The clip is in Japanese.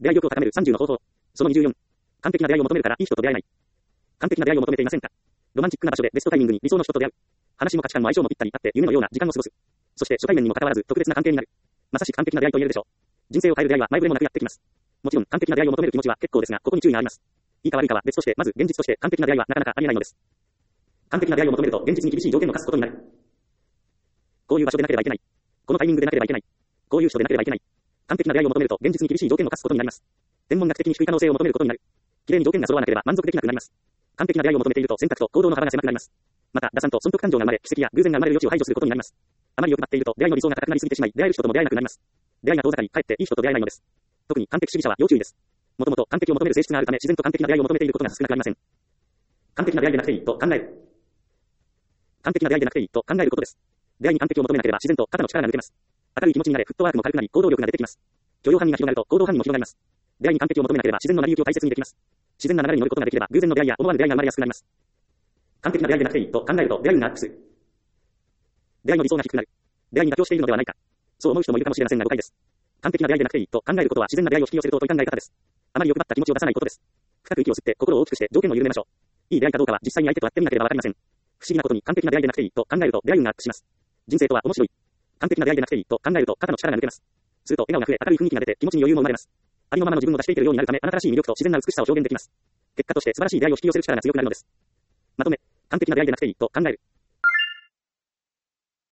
出会い欲を高める30の方法。その24。完璧な出会いを求めるからいい人と出会えない。完璧な出会いを求めていませんか？ロマンチックな場所でベストタイミングに理想の人と出会う。話も価値観も相性もぴったりあって夢のような時間を過ごす。そして初対面にもかかわらず特別な関係になる。まさしく完璧な出会いと言えるでしょう。人生を変える出会いは前触れもなくやってきます。もちろん完璧な出会いを求める気持ちは結構ですが、ここに注意があります。いいか悪いかは別として、まず現実として完璧な出会いはなかなかありえないのです。完璧な出会いを求めると現実に厳しい条件を課すことになる。こういう場所でなければいけない。このタイミングでなければいけない。こういう人でなければいけない。完璧な出会いを求めると現実に厳しい条件を課すことになります。天文学的に低い可能性を求めることになる。綺麗に条件が揃わなければ満足できなくなります。完璧な出会いを求めていると選択と行動の幅が狭くなります。また、打算と損得感情が生まれ、奇跡や偶然が生まれる余地を排除することになります。あまり欲張っていると出会いの理想が高くなりすぎてしまい、出会える人とも出会えなくなります。出会いが遠ざかり、かえっていい人と出会えないのです。特に完璧主義者は要注意です。もともと完璧を求める性質があるため、自然と完璧な出会いを求めていることが少なくありません。完璧な出会いでなくていいと考える。完璧な出会いでなくていいと考えることです。出会いに完璧を求めなければ自然と肩の力が抜けます。明るい気持ちになれ、フットワークも軽くなり、行動力が出てきます。許容範囲が広がると行動範囲も広がります。出会いに完璧を求めなければ自然の成り行きを大切にできます。自然な流れに乗ることができれば偶然の出会いや思わぬ出会いが生まれやすくなります。完璧な出会いでなくていいと考えると出会いがアップする。出会いの理想が低くなる。出会いに妥協しているのではないか。そう思う人もいるかもしれませんが誤解です。完璧な出会いでなくていいと考えることは自然な出会いを引き寄せるという考え方です。あまり欲張った気持ちを出さないことです。深く息を吸って心を大きくして条件を緩めましょう。いい出会いかどうかは実際に相手と会ってみなければわかりません。不思議なことに完璧な出会いでなくていいと考えると出会いがアップします。人生とは面白い。完璧な出会いでなくていいと考えると肩の力が抜けます。すると笑顔が増え明るい雰囲気が出て気持ちに余裕も生まれます。ありのままの自分を出していけるようになるためあなたらしい魅力と自然な美しさを表現できます。結果として素晴らしい出会いを引き寄せる力が強くなるのです。まとめ、完璧な出会いでなくていいと考える。